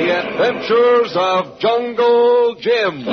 The Adventures of Jungle Jim.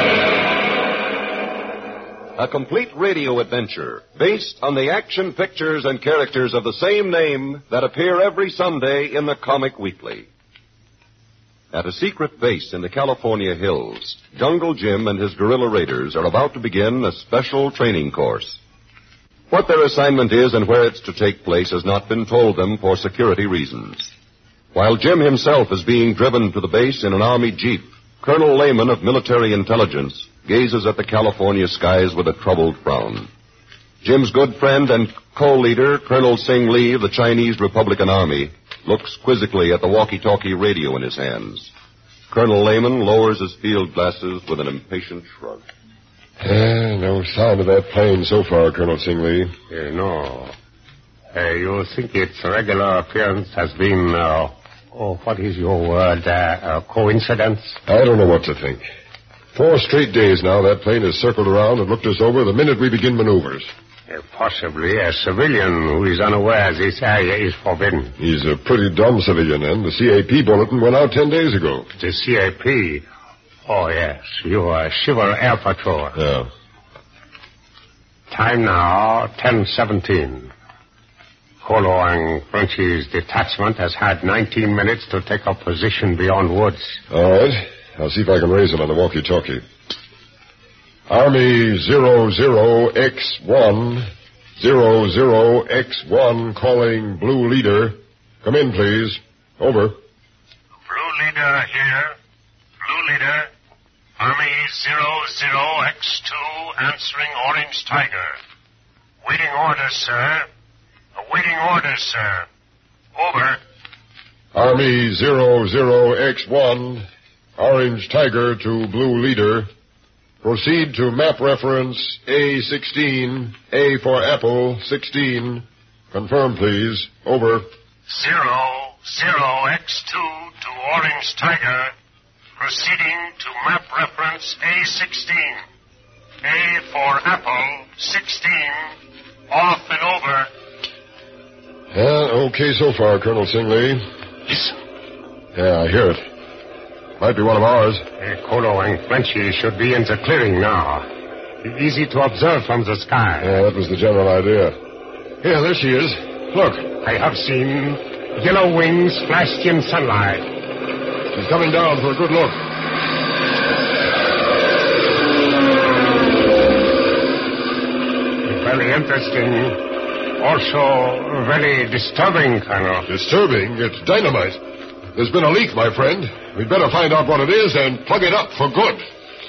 A complete radio adventure based on the action pictures and characters of the same name that appear every Sunday in the Comic Weekly. At a secret base in the California hills, Jungle Jim and his guerrilla raiders are about to begin a special training course. What their assignment is and where it's to take place has not been told them for security reasons. While Jim himself is being driven to the base in an Army jeep, Colonel Lehman of Military Intelligence gazes at the California skies with a troubled frown. Jim's good friend and co-leader, Colonel Sing Lee of the Chinese Republican Army, looks quizzically at the walkie-talkie radio in his hands. Colonel Lehman lowers his field glasses with an impatient shrug. No sign of that plane so far, Colonel Sing Lee. No. You think its regular appearance has been, what is your word, coincidence? I don't know what to think. 4 straight days now that plane has circled around and looked us over the minute we begin maneuvers. Possibly a civilian who is unaware this area is forbidden. He's a pretty dumb civilian, and the CAP bulletin went out 10 days ago. The CAP? Oh, yes. Your Civil Air Patrol. Yeah. Time now, 10:17. Kolo and Frenchy's detachment has had 19 minutes to take up position beyond woods. All right. I'll see if I can raise him on the walkie-talkie. Army 00X1, 00X1 calling Blue Leader. Come in, please. Over. Blue Leader here. Blue Leader. Army 00X2 answering Orange Tiger. Waiting orders, sir. Awaiting orders, sir. Over. Army 00X1, Orange Tiger to Blue Leader. Proceed to map reference A16, A for Apple, 16. Confirm, please. Over. 00X2 to Orange Tiger. Proceeding to map reference A16. A for Apple, 16. Off and over. Okay so far, Colonel Sing Lee. Listen. Yeah, I hear it. Might be one of ours. Kolo and Frenchy should be in the clearing now. Easy to observe from the sky. Yeah, that was the general idea. Here, there she is. Look. I have seen yellow wings flashed in sunlight. She's coming down for a good look. Very interesting. Also very disturbing, Colonel. Disturbing? It's dynamite. There's been a leak, my friend. We'd better find out what it is and plug it up for good.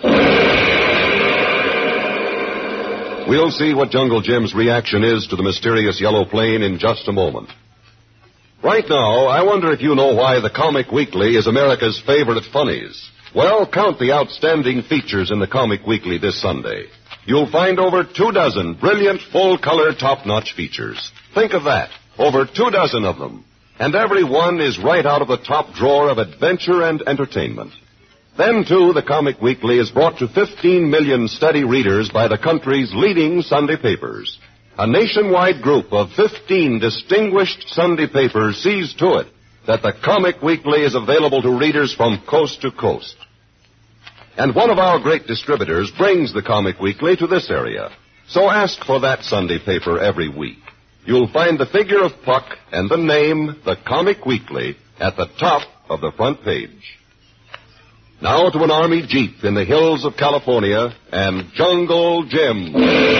We'll see what Jungle Jim's reaction is to the mysterious yellow plane in just a moment. Right now, I wonder if you know why the Comic Weekly is America's favorite funnies. Well, count the outstanding features in the Comic Weekly this Sunday. You'll find over 24 brilliant, full-color, top-notch features. Think of that. Over 24 of them. And every one is right out of the top drawer of adventure and entertainment. Then, too, the Comic Weekly is brought to 15 million steady readers by the country's leading Sunday papers. A nationwide group of 15 distinguished Sunday papers sees to it that the Comic Weekly is available to readers from coast to coast. And one of our great distributors brings the Comic Weekly to this area. So ask for that Sunday paper every week. You'll find the figure of Puck and the name, the Comic Weekly, at the top of the front page. Now to an Army jeep in the hills of California and Jungle Jim.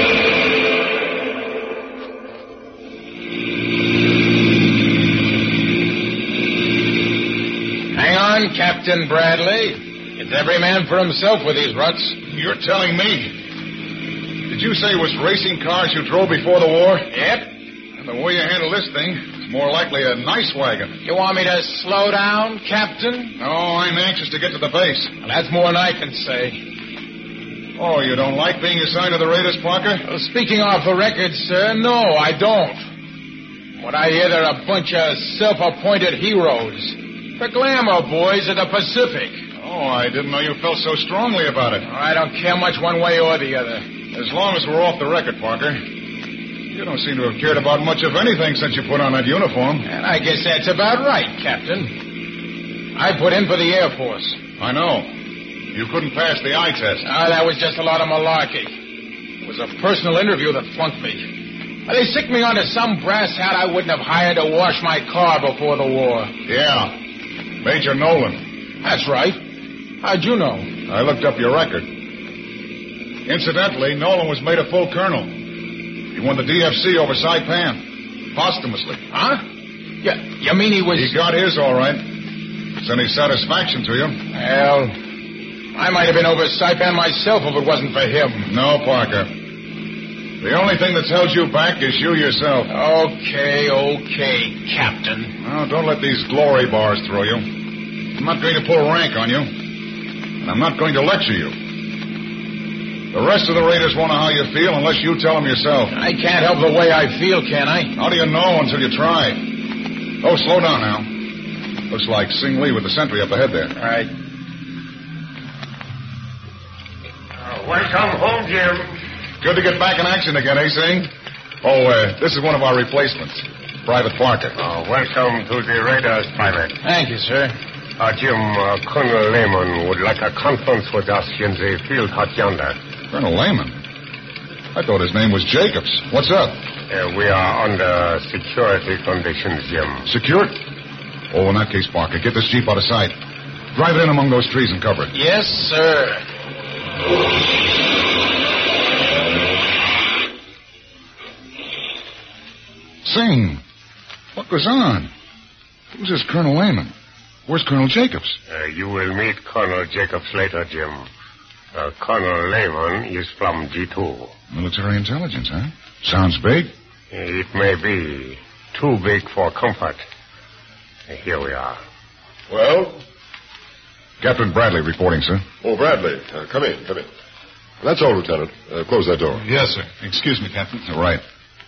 Hang on, Captain Bradley. It's every man for himself with these ruts. You're telling me. Did you say it was racing cars you drove before the war? Yep. And the way you handle this thing, it's more likely a nice wagon. You want me to slow down, Captain? No, I'm anxious to get to the base. Well, that's more than I can say. Oh, you don't like being assigned to the Raiders, Parker? Well, speaking off the record, sir, no, I don't. What I hear, they're a bunch of self-appointed heroes. The glamour boys of the Pacific. Oh, I didn't know you felt so strongly about it. I don't care much one way or the other. As long as we're off the record, Parker. You don't seem to have cared about much of anything since you put on that uniform. And I guess that's about right, Captain. I put in for the Air Force. I know. You couldn't pass the eye test. That was just a lot of malarkey. It was a personal interview that flunked me. They sicked me onto some brass hat I wouldn't have hired to wash my car before the war. Yeah. Major Nolan. That's right. How'd you know? I looked up your record. Incidentally, Nolan was made a full colonel. He won the DFC over Saipan. Posthumously. Huh? You mean he was... He got his, all right. It's any satisfaction to you? Well, I might have been over Saipan myself if it wasn't for him. No, Parker. The only thing that's held you back is you yourself. Okay, Captain. Well, don't let these glory bars throw you. I'm not going to pull rank on you. And I'm not going to lecture you. The rest of the raiders won't know how you feel unless you tell them yourself. I can't help the way I feel, can I? How do you know until you try? Oh, slow down now. Looks like Sing Lee with the sentry up ahead there. All right. Welcome home, Jim. Good to get back in action again, eh, Sing? Oh, this is one of our replacements, Private Parker. Welcome to the Raiders, Private. Thank you, sir. Jim, Colonel Lehman would like a conference with us in the field hut yonder. Colonel Lehman? I thought his name was Jacobs. What's up? We are under security conditions, Jim. Security? Oh, in that case, Parker, get this Jeep out of sight. Drive it in among those trees and cover it. Yes, sir. Sing. What goes on? Who's this Colonel Lehman? Where's Colonel Jacobs? You will meet Colonel Jacobs later, Jim. Colonel Lehman is from G2. Military intelligence, huh? Sounds big. It may be too big for comfort. Here we are. Well? Captain Bradley reporting, sir. Oh, Bradley. Come in. That's all, Lieutenant. Close that door. Yes, sir. Excuse me, Captain. Right.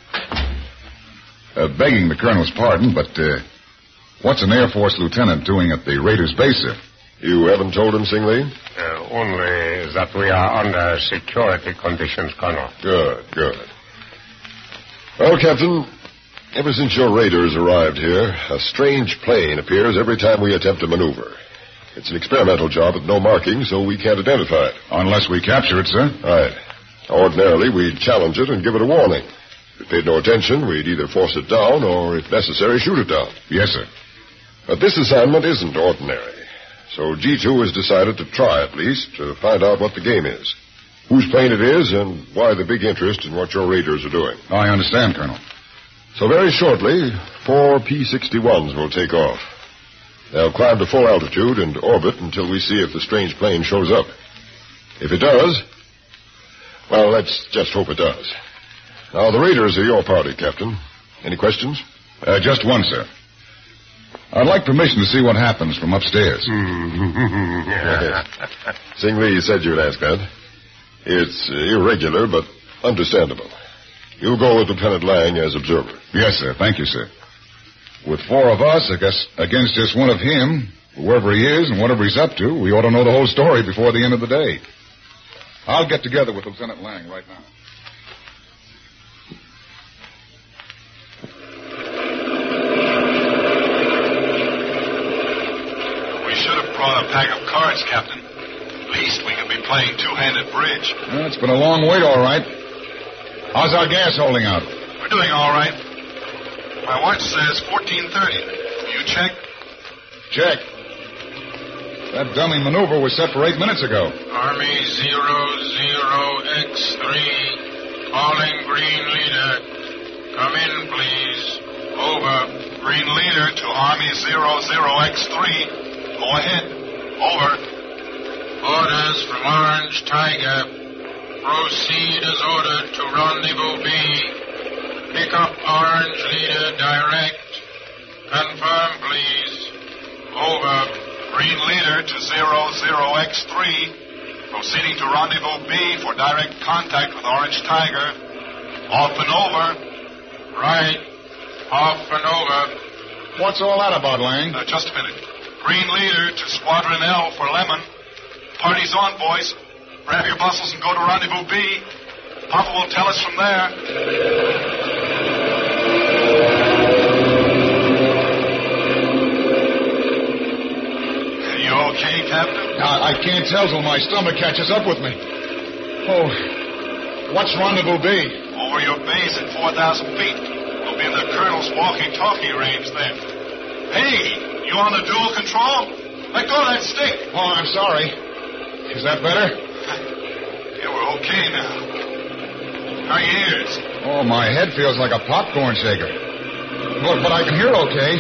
Begging the Colonel's pardon, but what's an Air Force lieutenant doing at the Raiders base, sir? You haven't told him, Sing Lee? Only that we are under security conditions, Colonel. Good. Well, Captain, ever since your raiders arrived here, a strange plane appears every time we attempt a maneuver. It's an experimental job with no marking, so we can't identify it. Unless we capture it, sir. Right. Ordinarily, we'd challenge it and give it a warning. If it paid no attention, we'd either force it down or, if necessary, shoot it down. Yes, sir. But this assignment isn't ordinary. So G2 has decided to try, at least, to find out what the game is. Whose plane it is and why the big interest in what your raiders are doing. I understand, Colonel. So very shortly, 4 P-61s will take off. They'll climb to full altitude and orbit until we see if the strange plane shows up. If it does, well, let's just hope it does. Now, the raiders are your party, Captain. Any questions? Just one, sir. I'd like permission to see what happens from upstairs. Sing Lee said you'd ask that. It's irregular, but understandable. You'll go with Lieutenant Lang as observer. Yes, sir. Thank you, sir. With 4 of us, I guess, against just one of him, whoever he is and whatever he's up to, we ought to know the whole story before the end of the day. I'll get together with Lieutenant Lang right now. We should have brought a pack of cards, Captain. At least we could be playing two-handed bridge. Well, it's been a long wait, all right. How's our gas holding out? We're doing all right. My watch says 14:30. You check? Check. That dummy maneuver was set for 8 minutes ago. Army 00X3. Calling Green Leader. Come in, please. Over. Green Leader to Army 00X3. Go ahead. Over. Orders from Orange Tiger. Proceed as ordered to Rendezvous B. Pick up Orange Leader direct. Confirm, please. Over. Green Leader to 00X3. Proceeding to Rendezvous B for direct contact with Orange Tiger. Off and over. Right. Off and over. What's all that about, Lang? Just a minute. Green Leader to Squadron L for Lemon. Party's on, boys. Grab your bustles and go to Rendezvous B. Papa will tell us from there. okay, Captain? I can't tell till my stomach catches up with me. Oh, what's Rendezvous B? Over your base at 4,000 feet. We'll be in the Colonel's walkie-talkie range then. Hey, you on the dual control? Let go of that stick. Oh, I'm sorry. Is that better? Yeah, we're okay now. How are your ears? Oh, my head feels like a popcorn shaker. But I can hear okay.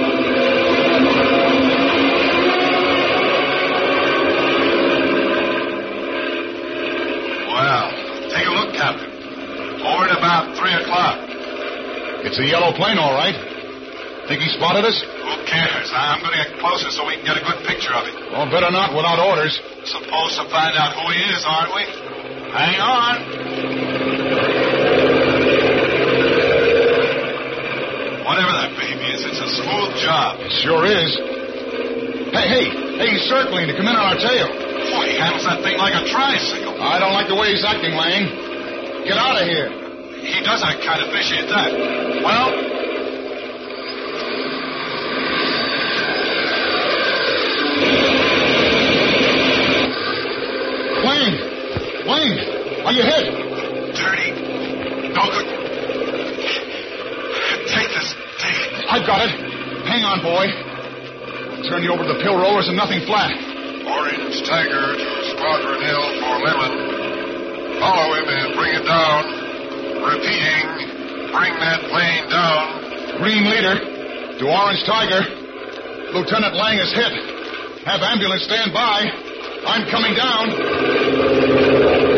Well, take a look, Captain. Over at about 3 o'clock. It's a yellow plane, all right. Think he spotted us? Who cares? I'm going to get closer so we can get a good picture of it. Well, better not without orders. Supposed to find out who he is, aren't we? Hang on. Whatever that baby is, it's a smooth job. It sure is. Hey, he's circling to come in on our tail. Boy, he handles that thing like a tricycle. I don't like the way he's acting, Lang. Get out of here. He does act kind of fishy at that. Well... Wayne, are you hit? Dirty. No good. Take this. Take it. I've got it. Hang on, boy. I'll turn you over to the pill rollers and nothing flat. Orange Tiger to Squadron Hill for Lemon. Follow him and bring it down. Repeating, bring that plane down. Green Leader to Orange Tiger. Lieutenant Lang is hit. Have ambulance stand by. I'm coming down.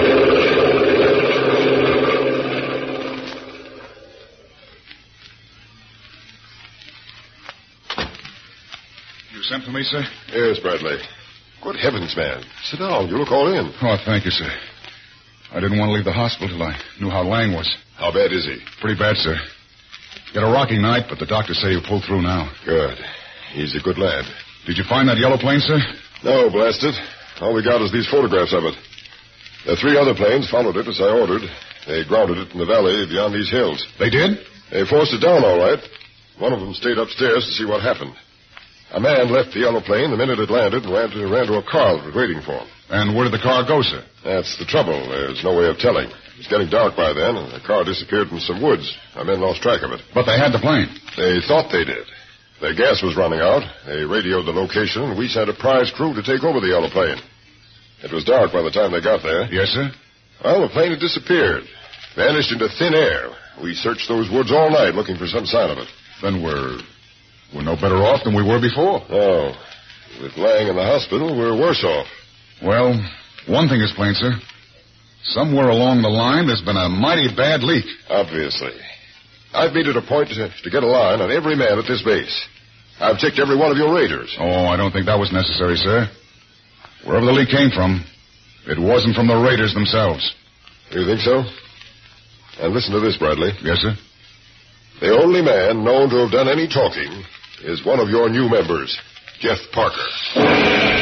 You sent for me, sir? Yes, Bradley. Good heavens, man. Sit down. You look all in. Oh, thank you, sir. I didn't want to leave the hospital till I knew how Lang was. How bad is he? Pretty bad, sir. He had a rocky night, but the doctors say he'll pull through now. Good. He's a good lad. Did you find that yellow plane, sir? No, blast it. All we got is these photographs of it. The 3 other planes followed it as I ordered. They grounded it in the valley beyond these hills. They did? They forced it down all right. One of them stayed upstairs to see what happened. A man left the yellow plane the minute it landed and ran to a car that was waiting for him. And where did the car go, sir? That's the trouble. There's no way of telling. It was getting dark by then, and the car disappeared in some woods. Our men lost track of it. But they had the plane. They thought they did. Their gas was running out. They radioed the location, and we sent a prize crew to take over the yellow plane. It was dark by the time they got there. Yes, sir? Well, the plane had disappeared. Vanished into thin air. We searched those woods all night looking for some sign of it. Then we're no better off than we were before. Oh. With Lang in the hospital, we're worse off. Well, one thing is plain, sir. Somewhere along the line, there's been a mighty bad leak. Obviously. I've made it a point to get a line on every man at this base. I've checked every one of your raiders. Oh, I don't think that was necessary, sir. Wherever the leak came from, it wasn't from the raiders themselves. You think so? And listen to this, Bradley. Yes, sir? The only man known to have done any talking is one of your new members, Jeff Parker.